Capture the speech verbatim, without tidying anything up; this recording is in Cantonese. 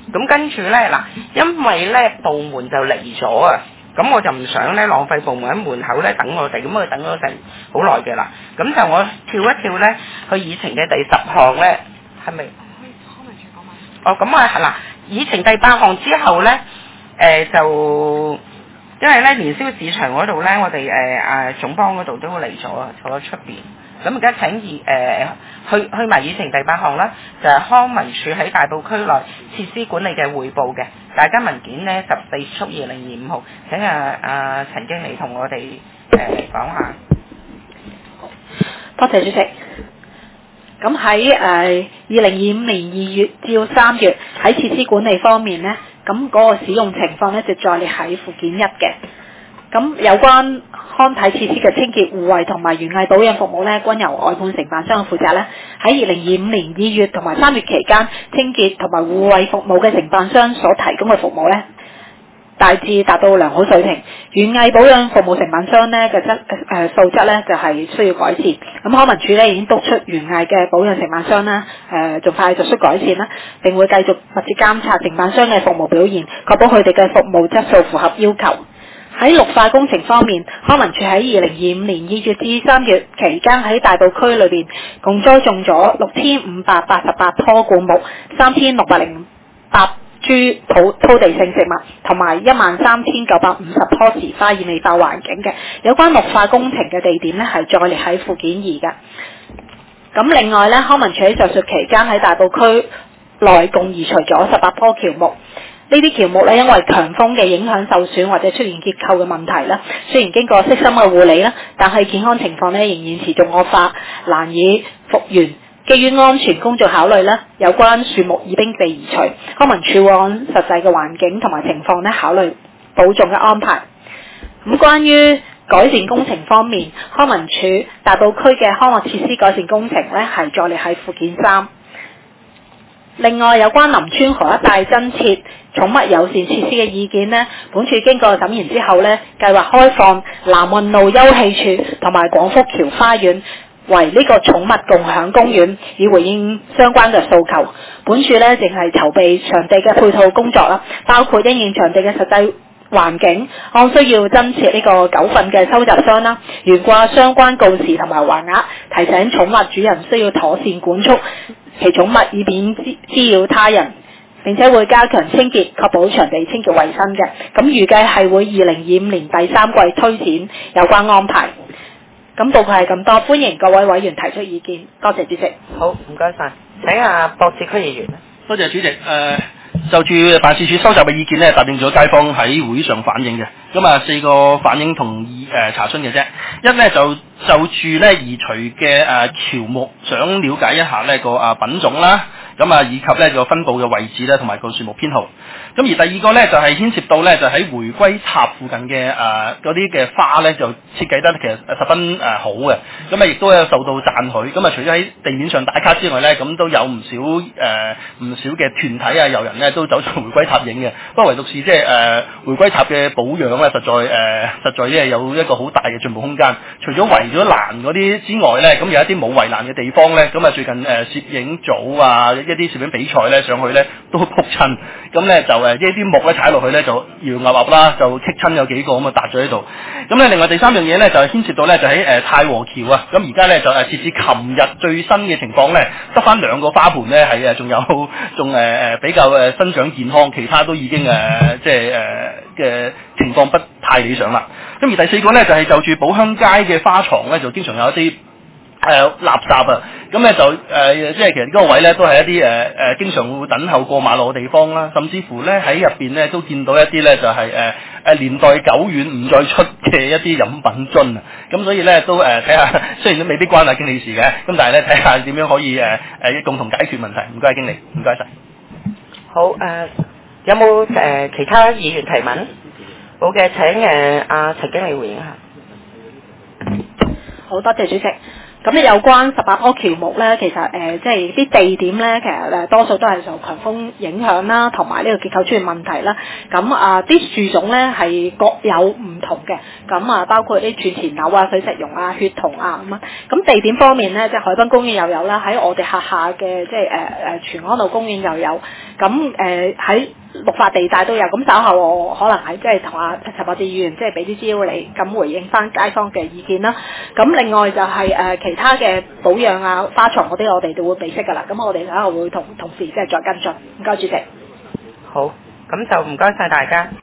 咁跟住咧嗱，因為咧部門就嚟咗啊，咁我就唔想咧浪費部門喺門口咧等我哋，咁我等咗成好耐嘅啦。咁就我跳一跳咧去議程嘅第十項咧，係咪？哦，咁啊係啦，議程第八項之後咧，誒、呃、就因為咧年宵市場嗰度咧，我哋誒誒總幫嗰度都嚟咗啊，坐喺出邊。咁而家請議誒、呃、去去埋議程第八項啦，就係、是、康文署喺大埔區內設施管理嘅匯報嘅，大家文件咧十四速二零二五號，請啊啊陳經理同我哋誒、呃、講下。 多謝主席。咁喺誒二零二五年二月至到三月喺設施管理方面咧，咁嗰個使用情況咧就再列喺附件一嘅。咁有關康體設施嘅清潔護衛同埋園藝保養服務咧，均由外判承辦商負責咧。喺二零二五年二月同埋三月期間，清潔同埋護衛服務嘅承辦商所提供嘅服務咧，大致達到良好水平。園藝保養服務承辦商咧嘅質誒素質咧就係、是、需要改善。咁康文署咧已經督促園藝嘅保養承辦商啦，誒盡快作出改善啦，並會繼續密切監察承辦商嘅服務表現，確保佢哋嘅服務質素符合要求。喺綠化工程方面，康文署喺二零二五年二月至三月期間喺大埔區裏邊共栽種咗六千五百八十八棵灌木、三千六百零八株土土地性植物，同埋一萬三千九百五十棵時花，以美化環境嘅。有關綠化工程嘅地點咧係再列喺附件二嘅。咁另外咧，康文署喺上述期間喺大埔區內共移除咗十八棵喬木。呢啲喬木咧，因為強風嘅影響受損或者出現結構嘅問題啦，雖然經過悉心嘅護理啦，但係健康情況咧仍然持續惡化，難以復原。基於安全工作考慮咧，有關樹木已經被移除。康文署會按實際嘅環境同埋情況咧考慮保重嘅安排。咁關於改善工程方面，康文署大埔區嘅康樂設施改善工程咧係再列喺附件三。另外，有關林村河一帶增設寵物友善設施嘅意見呢，本署經過審研之後呢，計劃開放南運路休憩處同埋廣福橋花園為呢個寵物共享公園，以回應相關嘅訴求。本署呢，淨係籌備場地嘅配套工作啦，包括因應場地嘅實際環境，按需要增設呢個狗糞嘅收集箱啦，懸掛相關告示同埋橫額，提醒寵物主人需要妥善管束其寵物，以免滋擾他人。並且會加強清潔，確保場地清潔衛生嘅。咁預計係會二零二五年第三季推展有關安排。咁報告係咁多，歡迎各位委員提出意見。多謝主席。 好，唔該晒。請阿博志區議員。 多謝主席。誒、呃，就住辦事處收集嘅意見咧，答應咗街坊喺會上反映嘅。咁啊，四個反映同意誒、呃、查詢嘅啫。一咧就就住咧移除嘅誒喬木，想了解一下呢個啊品種啦。咁啊，以及咧個分佈嘅位置咧，同埋個樹木編號。咁而第二個咧就係、是、牽涉到咧，就喺回歸塔附近嘅誒嗰啲嘅花咧，就設計得其實十分誒、呃、好嘅。咁啊，亦都有受到讚許。咁啊，除咗喺地面上打卡之外咧，咁都有唔少誒唔、呃、少嘅團體啊、遊人咧都走上回歸塔影嘅。不過唯獨是即係誒回歸塔嘅保養咧，實在誒、呃、實在即係有一個好大嘅進步空間。除咗圍咗欄嗰啲之外咧，咁有一啲冇圍欄嘅地方咧，咁啊最近誒、呃、攝影組啊一啲攝影比賽咧上去咧都撲親，咁咧就誒呢啲木咧踩落去咧就搖牛牛啦，就棘親有幾個咁啊搭咗喺度。咁咧另外第三樣嘢咧就係牽涉到咧就喺誒、呃、太和橋啊，咁而家咧就誒截至琴日最新嘅情況咧，得翻兩個花盆咧係誒仲有仲誒誒比較誒生長健康，其他都已經誒、呃、即係誒嘅情況不太理想啦。咁而第四個咧就係、是、就住寶鄉街嘅花床咧，就經常有一啲誒、呃、垃圾啊。咁咧就誒、呃，即係其實嗰個位咧都係一啲誒誒，經常會等候過馬路嘅地方啦，甚至乎咧喺入邊咧都見到一啲咧就係誒誒年代久遠唔再出嘅一啲飲品樽啊，咁所以咧都誒睇下，雖然都未必關阿經理事嘅，咁但係咧睇下點樣可以誒誒、呃、共同解決問題。唔該，經理，唔該晒。 好誒、呃，有冇誒、呃、其他議員提問？好嘅，請誒阿陳經理回應一下。 好多謝主席。 咁咧有關十八棵喬木咧，其實誒、呃、即係啲地點咧，其實誒多數都係受強風影響啦，同埋呢個結構出現問題啦。咁啊啲樹種咧係各有唔同嘅，咁啊包括啲串錢柳啊、水石榕啊、血桐啊咁啊。咁地點方面咧，即係海濱公園又有啦，喺我哋轄下嘅即係誒誒荃安路公園又有。咁誒喺綠化地帶都有，咁稍後我可能係即係同阿陳博志議員即係俾啲資料你，咁回應翻街坊嘅意見啦。咁另外就係、是、誒、呃、其他嘅保養啊、花床嗰啲，我哋就會備悉噶啦。咁我哋稍後會同同事即係再跟進。唔該，主席。 好，咁就唔該晒大家。